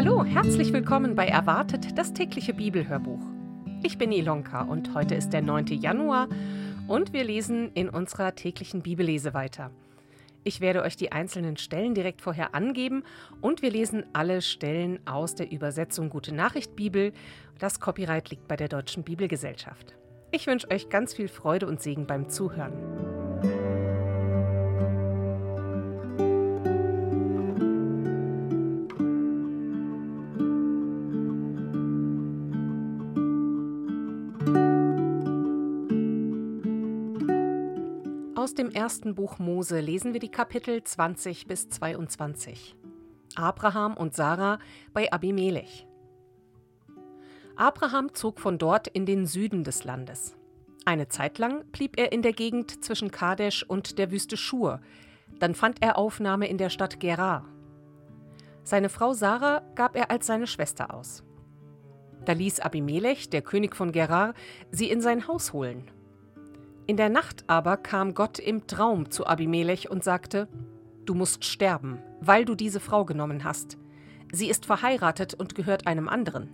Hallo, herzlich willkommen bei Erwartet, das tägliche Bibelhörbuch. Ich bin Ilonka und heute ist der 9. Januar und wir lesen in unserer täglichen Bibellese weiter. Ich werde euch die einzelnen Stellen direkt vorher angeben und wir lesen alle Stellen aus der Übersetzung Gute Nachricht Bibel. Das Copyright liegt bei der Deutschen Bibelgesellschaft. Ich wünsche euch ganz viel Freude und Segen beim Zuhören. Aus dem ersten Buch Mose lesen wir die Kapitel 20 bis 22. Abraham und Sarah bei Abimelech. Abraham zog von dort in den Süden des Landes. Eine Zeit lang blieb er in der Gegend zwischen Kadesh und der Wüste Schur. Dann fand er Aufnahme in der Stadt Gerar. Seine Frau Sarah gab er als seine Schwester aus. Da ließ Abimelech, der König von Gerar, sie in sein Haus holen. In der Nacht aber kam Gott im Traum zu Abimelech und sagte: Du musst sterben, weil du diese Frau genommen hast. Sie ist verheiratet und gehört einem anderen.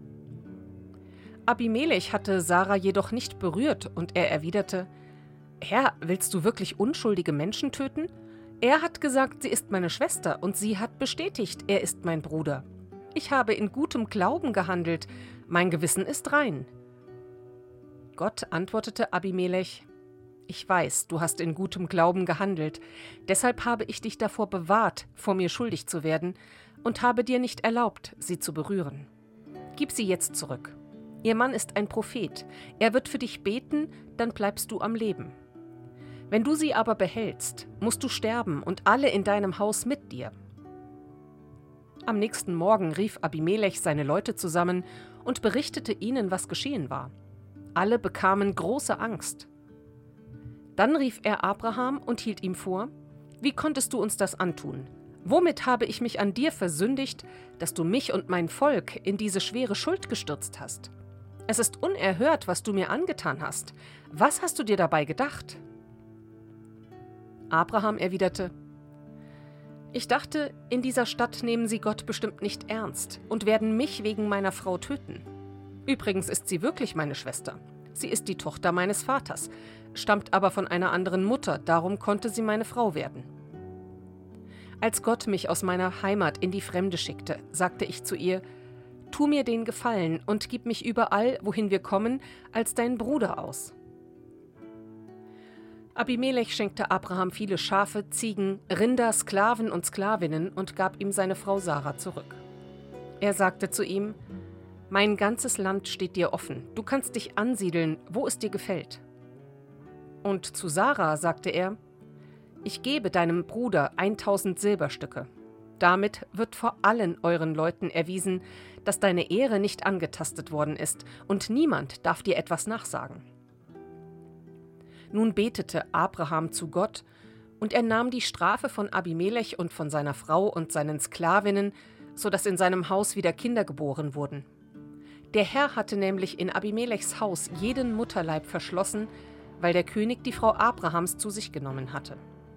Abimelech hatte Sarah jedoch nicht berührt und er erwiderte: Herr, willst du wirklich unschuldige Menschen töten? Er hat gesagt, sie ist meine Schwester und sie hat bestätigt, er ist mein Bruder. Ich habe in gutem Glauben gehandelt, mein Gewissen ist rein. Gott antwortete Abimelech: Ich weiß, du hast in gutem Glauben gehandelt, deshalb habe ich dich davor bewahrt, vor mir schuldig zu werden, und habe dir nicht erlaubt, sie zu berühren. Gib sie jetzt zurück. Ihr Mann ist ein Prophet, er wird für dich beten, dann bleibst du am Leben. Wenn du sie aber behältst, musst du sterben und alle in deinem Haus mit dir. Am nächsten Morgen rief Abimelech seine Leute zusammen und berichtete ihnen, was geschehen war. Alle bekamen große Angst. Dann rief er Abraham und hielt ihm vor: Wie konntest du uns das antun? Womit habe ich mich an dir versündigt, dass du mich und mein Volk in diese schwere Schuld gestürzt hast? Es ist unerhört, was du mir angetan hast. Was hast du dir dabei gedacht? Abraham erwiderte: Ich dachte, in dieser Stadt nehmen sie Gott bestimmt nicht ernst und werden mich wegen meiner Frau töten. Übrigens ist sie wirklich meine Schwester. Sie ist die Tochter meines Vaters, stammt aber von einer anderen Mutter, darum konnte sie meine Frau werden. Als Gott mich aus meiner Heimat in die Fremde schickte, sagte ich zu ihr: Tu mir den Gefallen und gib mich überall, wohin wir kommen, als dein Bruder aus. Abimelech schenkte Abraham viele Schafe, Ziegen, Rinder, Sklaven und Sklavinnen und gab ihm seine Frau Sarah zurück. Er sagte zu ihm: Mein ganzes Land steht dir offen, du kannst dich ansiedeln, wo es dir gefällt. Und zu Sarah sagte er: Ich gebe deinem Bruder 1000 Silberstücke. Damit wird vor allen euren Leuten erwiesen, dass deine Ehre nicht angetastet worden ist und niemand darf dir etwas nachsagen. Nun betete Abraham zu Gott und er nahm die Strafe von Abimelech und von seiner Frau und seinen Sklavinnen, sodass in seinem Haus wieder Kinder geboren wurden. Der Herr hatte nämlich in Abimelechs Haus jeden Mutterleib verschlossen, weil der König die Frau Abrahams zu sich genommen hatte.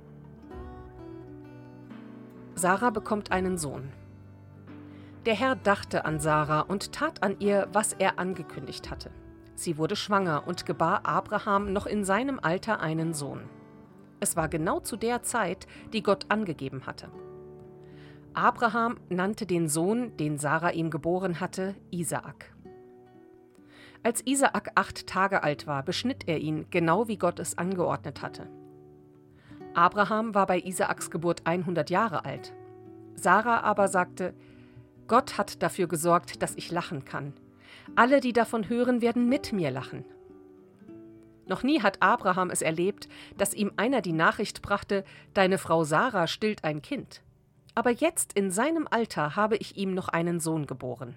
Sarah bekommt einen Sohn. Der Herr dachte an Sarah und tat an ihr, was er angekündigt hatte. Sie wurde schwanger und gebar Abraham noch in seinem Alter einen Sohn. Es war genau zu der Zeit, die Gott angegeben hatte. Abraham nannte den Sohn, den Sarah ihm geboren hatte, Isaak. Als Isaak 8 Tage alt war, beschnitt er ihn, genau wie Gott es angeordnet hatte. Abraham war bei Isaaks Geburt 100 Jahre alt. Sarah aber sagte: Gott hat dafür gesorgt, dass ich lachen kann. Alle, die davon hören, werden mit mir lachen. Noch nie hat Abraham es erlebt, dass ihm einer die Nachricht brachte: Deine Frau Sarah stillt ein Kind. Aber jetzt in seinem Alter habe ich ihm noch einen Sohn geboren.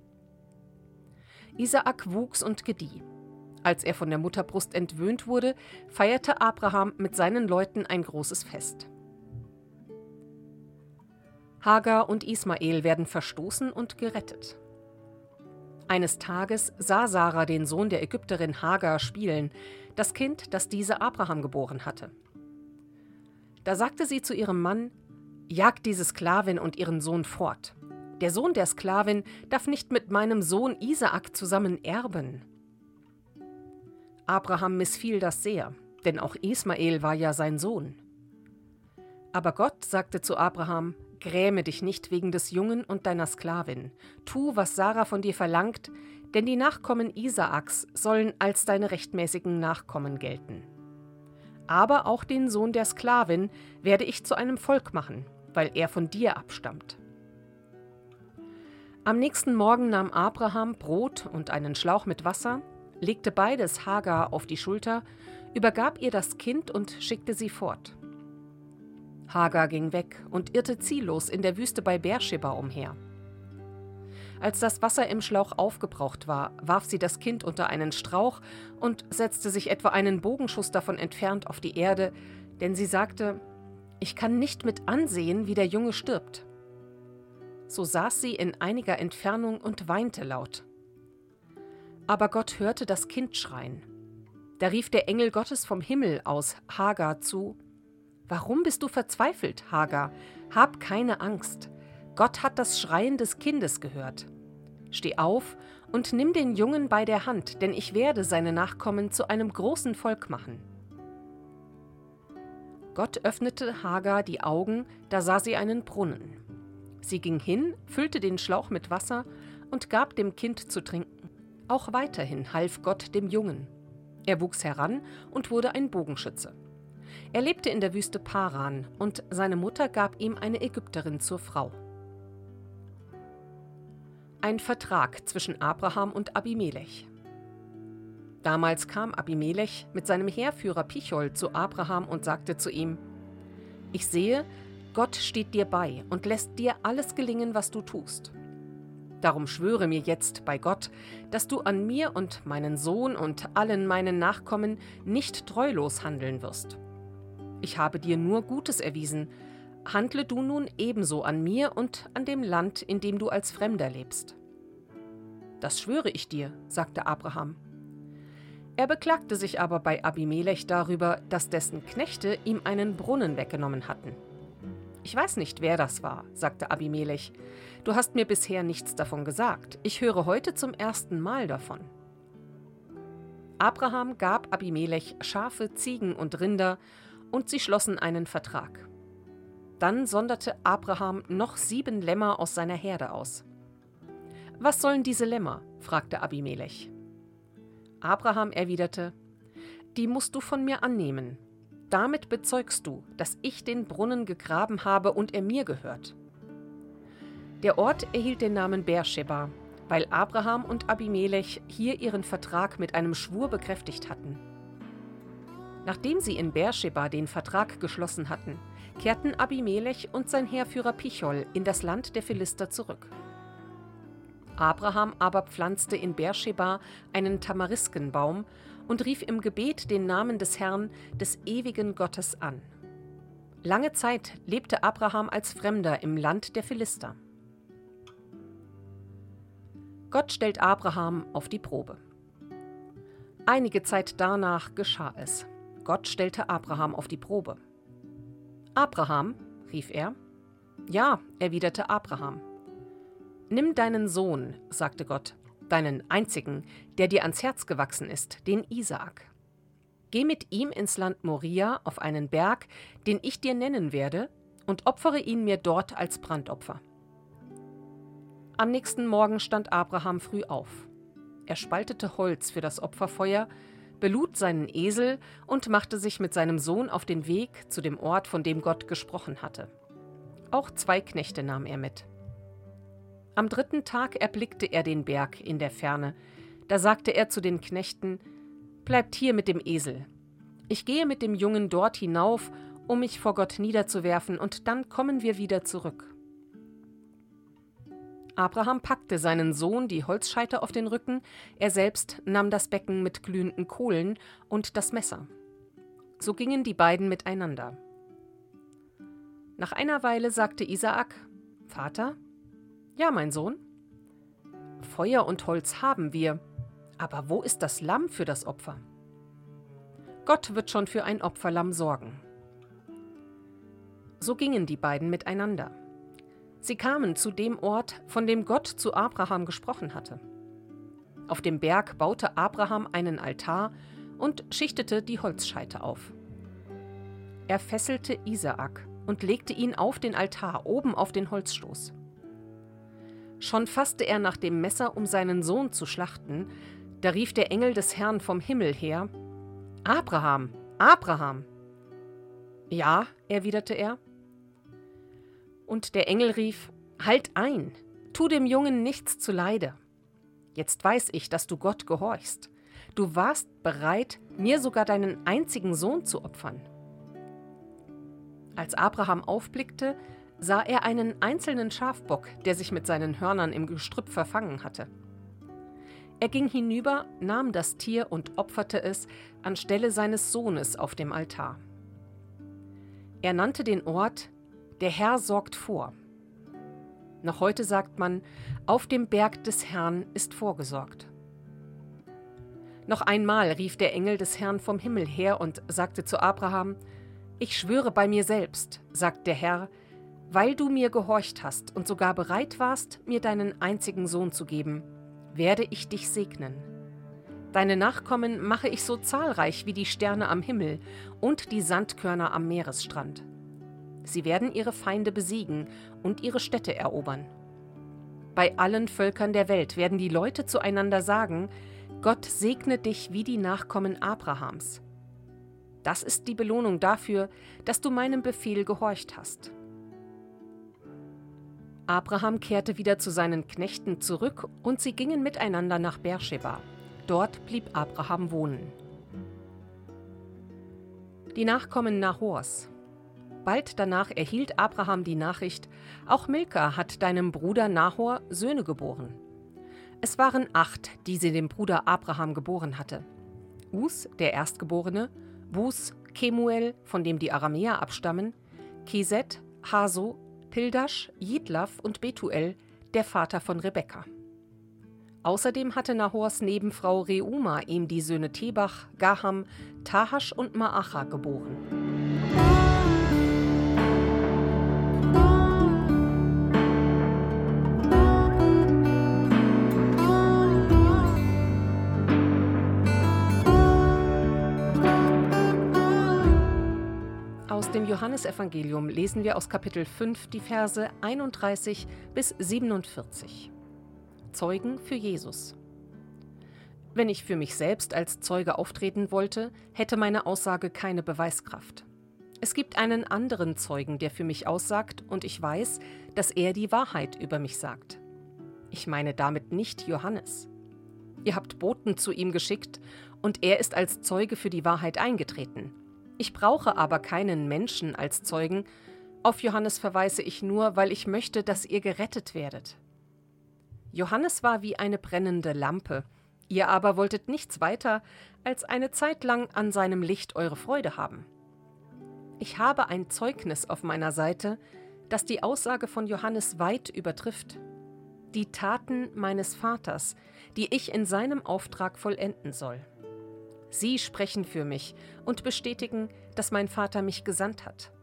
Isaak wuchs und gedieh. Als er von der Mutterbrust entwöhnt wurde, feierte Abraham mit seinen Leuten ein großes Fest. Hagar und Ismael werden verstoßen und gerettet. Eines Tages sah Sarah den Sohn der Ägypterin Hagar spielen, das Kind, das diese Abraham geboren hatte. Da sagte sie zu ihrem Mann: Jagt diese Sklavin und ihren Sohn fort. Der Sohn der Sklavin darf nicht mit meinem Sohn Isaak zusammen erben. Abraham missfiel das sehr, denn auch Ismael war ja sein Sohn. Aber Gott sagte zu Abraham: Gräme dich nicht wegen des Jungen und deiner Sklavin. Tu, was Sarah von dir verlangt, denn die Nachkommen Isaaks sollen als deine rechtmäßigen Nachkommen gelten. Aber auch den Sohn der Sklavin werde ich zu einem Volk machen, weil er von dir abstammt. Am nächsten Morgen nahm Abraham Brot und einen Schlauch mit Wasser, legte beides Hagar auf die Schulter, übergab ihr das Kind und schickte sie fort. Hagar ging weg und irrte ziellos in der Wüste bei Beerscheba umher. Als das Wasser im Schlauch aufgebraucht war, warf sie das Kind unter einen Strauch und setzte sich etwa einen Bogenschuss davon entfernt auf die Erde, denn sie sagte: Ich kann nicht mit ansehen, wie der Junge stirbt. So saß sie in einiger Entfernung und weinte laut. Aber Gott hörte das Kind schreien. Da rief der Engel Gottes vom Himmel aus Hagar zu: Warum bist du verzweifelt, Hagar? Hab keine Angst. Gott hat das Schreien des Kindes gehört. Steh auf und nimm den Jungen bei der Hand, denn ich werde seine Nachkommen zu einem großen Volk machen. Gott öffnete Hagar die Augen, da sah sie einen Brunnen. Sie ging hin, füllte den Schlauch mit Wasser und gab dem Kind zu trinken. Auch weiterhin half Gott dem Jungen. Er wuchs heran und wurde ein Bogenschütze. Er lebte in der Wüste Paran und seine Mutter gab ihm eine Ägypterin zur Frau. Ein Vertrag zwischen Abraham und Abimelech. Damals kam Abimelech mit seinem Heerführer Pichol zu Abraham und sagte zu ihm: Ich sehe, Gott steht dir bei und lässt dir alles gelingen, was du tust. Darum schwöre mir jetzt bei Gott, dass du an mir und meinen Sohn und allen meinen Nachkommen nicht treulos handeln wirst. Ich habe dir nur Gutes erwiesen, handle du nun ebenso an mir und an dem Land, in dem du als Fremder lebst. Das schwöre ich dir, sagte Abraham. Er beklagte sich aber bei Abimelech darüber, dass dessen Knechte ihm einen Brunnen weggenommen hatten. Ich weiß nicht, wer das war, sagte Abimelech. Du hast mir bisher nichts davon gesagt. Ich höre heute zum ersten Mal davon. Abraham gab Abimelech Schafe, Ziegen und Rinder, und sie schlossen einen Vertrag. Dann sonderte Abraham noch 7 Lämmer aus seiner Herde aus. Was sollen diese Lämmer? Fragte Abimelech. Abraham erwiderte: Die musst du von mir annehmen. Damit bezeugst du, dass ich den Brunnen gegraben habe und er mir gehört. Der Ort erhielt den Namen Beerscheba, weil Abraham und Abimelech hier ihren Vertrag mit einem Schwur bekräftigt hatten. Nachdem sie in Beerscheba den Vertrag geschlossen hatten, kehrten Abimelech und sein Heerführer Pichol in das Land der Philister zurück. Abraham aber pflanzte in Beerscheba einen Tamariskenbaum und rief im Gebet den Namen des Herrn, des ewigen Gottes an. Lange Zeit lebte Abraham als Fremder im Land der Philister. Gott stellt Abraham auf die Probe. Einige Zeit danach geschah es. Gott stellte Abraham auf die Probe. »Abraham«, rief er. »Ja«, erwiderte Abraham. »Nimm deinen Sohn«, sagte Gott, »deinen einzigen, der dir ans Herz gewachsen ist, den Isaak. Geh mit ihm ins Land Moria auf einen Berg, den ich dir nennen werde, und opfere ihn mir dort als Brandopfer.« Am nächsten Morgen stand Abraham früh auf. Er spaltete Holz für das Opferfeuer, belud seinen Esel und machte sich mit seinem Sohn auf den Weg zu dem Ort, von dem Gott gesprochen hatte. Auch 2 Knechte nahm er mit. Am 3. Tag erblickte er den Berg in der Ferne. Da sagte er zu den Knechten: »Bleibt hier mit dem Esel. Ich gehe mit dem Jungen dort hinauf, um mich vor Gott niederzuwerfen, und dann kommen wir wieder zurück.« Abraham packte seinen Sohn die Holzscheite auf den Rücken, er selbst nahm das Becken mit glühenden Kohlen und das Messer. So gingen die beiden miteinander. Nach einer Weile sagte Isaak: »Vater?« »Ja, mein Sohn?« »Feuer und Holz haben wir, aber wo ist das Lamm für das Opfer?« »Gott wird schon für ein Opferlamm sorgen.« So gingen die beiden miteinander. Sie kamen zu dem Ort, von dem Gott zu Abraham gesprochen hatte. Auf dem Berg baute Abraham einen Altar und schichtete die Holzscheite auf. Er fesselte Isaak und legte ihn auf den Altar oben auf den Holzstoß. Schon fasste er nach dem Messer, um seinen Sohn zu schlachten, da rief der Engel des Herrn vom Himmel her: »Abraham, Abraham!« »Ja«, erwiderte er. Und der Engel rief: »Halt ein, tu dem Jungen nichts zuleide. Jetzt weiß ich, dass du Gott gehorchst. Du warst bereit, mir sogar deinen einzigen Sohn zu opfern.« Als Abraham aufblickte, sah er einen einzelnen Schafbock, der sich mit seinen Hörnern im Gestrüpp verfangen hatte. Er ging hinüber, nahm das Tier und opferte es anstelle seines Sohnes auf dem Altar. Er nannte den Ort: »Der Herr sorgt vor.« Noch heute sagt man: »Auf dem Berg des Herrn ist vorgesorgt.« Noch einmal rief der Engel des Herrn vom Himmel her und sagte zu Abraham: »Ich schwöre bei mir selbst, sagt der Herr, weil du mir gehorcht hast und sogar bereit warst, mir deinen einzigen Sohn zu geben, werde ich dich segnen. Deine Nachkommen mache ich so zahlreich wie die Sterne am Himmel und die Sandkörner am Meeresstrand. Sie werden ihre Feinde besiegen und ihre Städte erobern. Bei allen Völkern der Welt werden die Leute zueinander sagen: Gott segne dich wie die Nachkommen Abrahams. Das ist die Belohnung dafür, dass du meinem Befehl gehorcht hast.« Abraham kehrte wieder zu seinen Knechten zurück und sie gingen miteinander nach Beerscheba. Dort blieb Abraham wohnen. Die Nachkommen Nahors. Bald danach erhielt Abraham die Nachricht: Auch Milka hat deinem Bruder Nahor Söhne geboren. Es waren 8, die sie dem Bruder Abraham geboren hatte: Us, der Erstgeborene, Bus, Kemuel, von dem die Aramäer abstammen, Keset, Haso, Pildasch, Jidlaf und Betuel, der Vater von Rebekka. Außerdem hatte Nahors Nebenfrau Reuma ihm die Söhne Tebach, Gaham, Tahasch und Maacha geboren. Aus dem Johannesevangelium lesen wir aus Kapitel 5 die Verse 31 bis 47. Zeugen für Jesus. Wenn ich für mich selbst als Zeuge auftreten wollte, hätte meine Aussage keine Beweiskraft. Es gibt einen anderen Zeugen, der für mich aussagt, und ich weiß, dass er die Wahrheit über mich sagt. Ich meine damit nicht Johannes. Ihr habt Boten zu ihm geschickt, und er ist als Zeuge für die Wahrheit eingetreten. Ich brauche aber keinen Menschen als Zeugen. Auf Johannes verweise ich nur, weil ich möchte, dass ihr gerettet werdet. Johannes war wie eine brennende Lampe. Ihr aber wolltet nichts weiter, als eine Zeit lang an seinem Licht eure Freude haben. Ich habe ein Zeugnis auf meiner Seite, das die Aussage von Johannes weit übertrifft. Die Taten meines Vaters, die ich in seinem Auftrag vollenden soll. Sie sprechen für mich und bestätigen, dass mein Vater mich gesandt hat.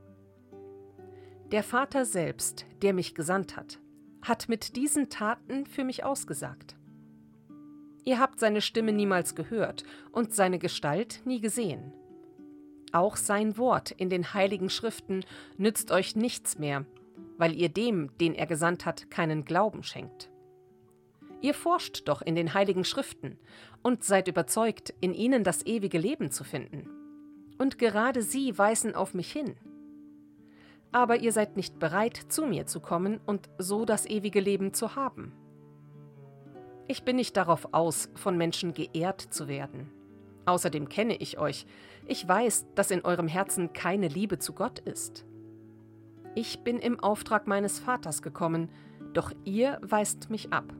Der Vater selbst, der mich gesandt hat, hat mit diesen Taten für mich ausgesagt. Ihr habt seine Stimme niemals gehört und seine Gestalt nie gesehen. Auch sein Wort in den heiligen Schriften nützt euch nichts mehr, weil ihr dem, den er gesandt hat, keinen Glauben schenkt. Ihr forscht doch in den heiligen Schriften und seid überzeugt, in ihnen das ewige Leben zu finden. Und gerade sie weisen auf mich hin. Aber ihr seid nicht bereit, zu mir zu kommen und so das ewige Leben zu haben. Ich bin nicht darauf aus, von Menschen geehrt zu werden. Außerdem kenne ich euch. Ich weiß, dass in eurem Herzen keine Liebe zu Gott ist. Ich bin im Auftrag meines Vaters gekommen, doch ihr weist mich ab.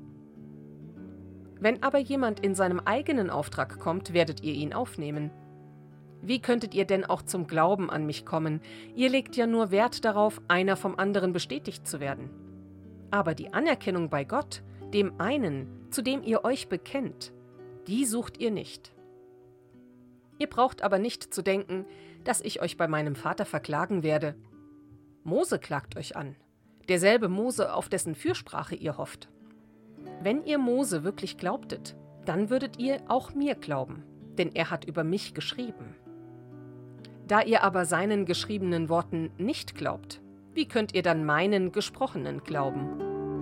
Wenn aber jemand in seinem eigenen Auftrag kommt, werdet ihr ihn aufnehmen. Wie könntet ihr denn auch zum Glauben an mich kommen? Ihr legt ja nur Wert darauf, einer vom anderen bestätigt zu werden. Aber die Anerkennung bei Gott, dem einen, zu dem ihr euch bekennt, die sucht ihr nicht. Ihr braucht aber nicht zu denken, dass ich euch bei meinem Vater verklagen werde. Mose klagt euch an. derselbe Mose, auf dessen Fürsprache ihr hofft. Wenn ihr Mose wirklich glaubtet, dann würdet ihr auch mir glauben, denn er hat über mich geschrieben. Da ihr aber seinen geschriebenen Worten nicht glaubt, wie könnt ihr dann meinen gesprochenen glauben?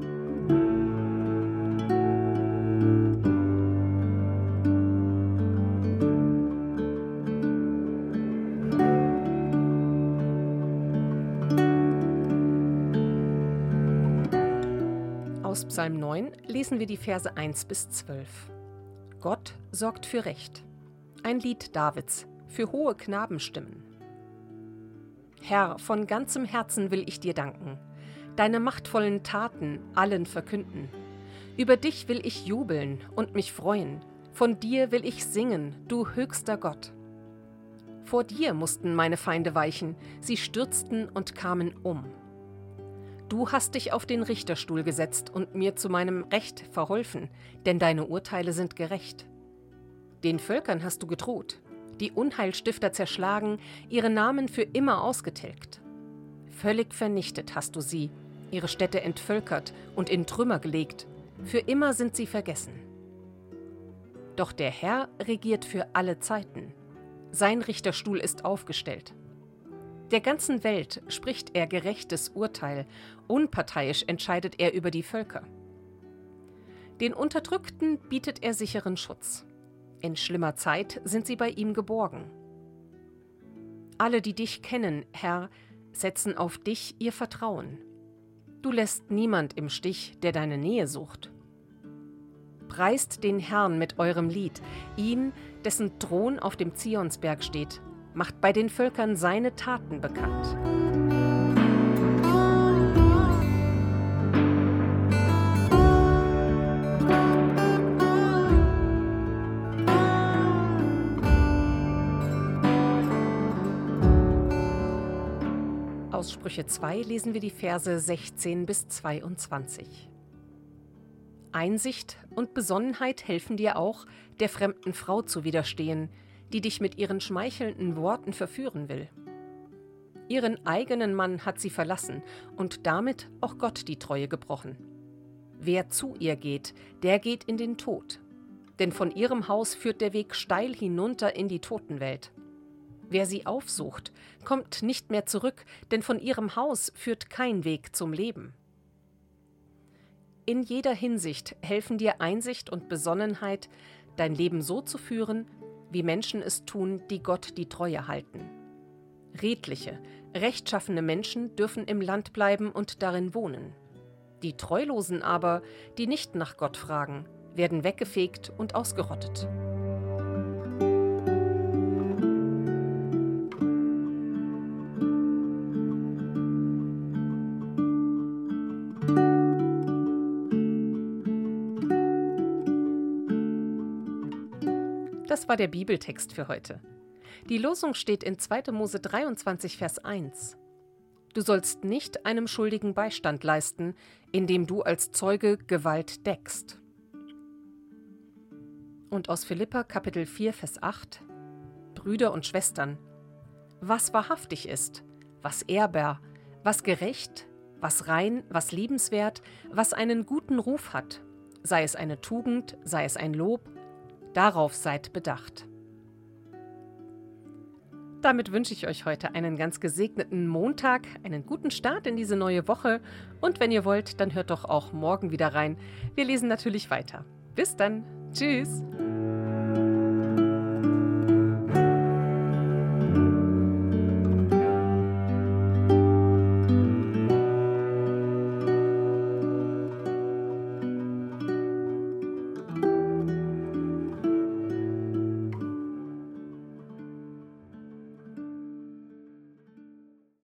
Aus Psalm 9 lesen wir die Verse 1-12. Gott sorgt für Recht. Ein Lied Davids für hohe Knabenstimmen. Herr, von ganzem Herzen will ich dir danken, deine machtvollen Taten allen verkünden. Über dich will ich jubeln und mich freuen, von dir will ich singen, du höchster Gott. Vor dir mussten meine Feinde weichen, sie stürzten und kamen um. Du hast dich auf den Richterstuhl gesetzt und mir zu meinem Recht verholfen, denn deine Urteile sind gerecht. Den Völkern hast du gedroht, die Unheilstifter zerschlagen, ihre Namen für immer ausgetilgt. Völlig vernichtet hast du sie, ihre Städte entvölkert und in Trümmer gelegt, für immer sind sie vergessen. Doch der Herr regiert für alle Zeiten, sein Richterstuhl ist aufgestellt. Der ganzen Welt spricht er gerechtes Urteil, unparteiisch entscheidet er über die Völker. Den Unterdrückten bietet er sicheren Schutz. In schlimmer Zeit sind sie bei ihm geborgen. Alle, die dich kennen, Herr, setzen auf dich ihr Vertrauen. Du lässt niemand im Stich, der deine Nähe sucht. Preist den Herrn mit eurem Lied, ihn, dessen Thron auf dem Zionsberg steht, macht bei den Völkern seine Taten bekannt. Aus Sprüche 2 lesen wir die Verse 16-22. Einsicht und Besonnenheit helfen dir auch, der fremden Frau zu widerstehen, die dich mit ihren schmeichelnden Worten verführen will. Ihren eigenen Mann hat sie verlassen und damit auch Gott die Treue gebrochen. Wer zu ihr geht, der geht in den Tod, denn von ihrem Haus führt der Weg steil hinunter in die Totenwelt. Wer sie aufsucht, kommt nicht mehr zurück, denn von ihrem Haus führt kein Weg zum Leben. In jeder Hinsicht helfen dir Einsicht und Besonnenheit, dein Leben so zu führen, wie Menschen es tun, die Gott die Treue halten. Redliche, rechtschaffene Menschen dürfen im Land bleiben und darin wohnen. Die Treulosen aber, die nicht nach Gott fragen, werden weggefegt und ausgerottet. Das war der Bibeltext für heute. Die Losung steht in 2. Mose 23, Vers 1. Du sollst nicht einem Schuldigen Beistand leisten, indem du als Zeuge Gewalt deckst. Und aus Philipper Kapitel 4, Vers 8. Brüder und Schwestern, was wahrhaftig ist, was ehrbar, was gerecht, was rein, was liebenswert, was einen guten Ruf hat, sei es eine Tugend, sei es ein Lob, darauf seid bedacht. Damit wünsche ich euch heute einen ganz gesegneten Montag, einen guten Start in diese neue Woche und wenn ihr wollt, dann hört doch auch morgen wieder rein. Wir lesen natürlich weiter. Bis dann. Tschüss.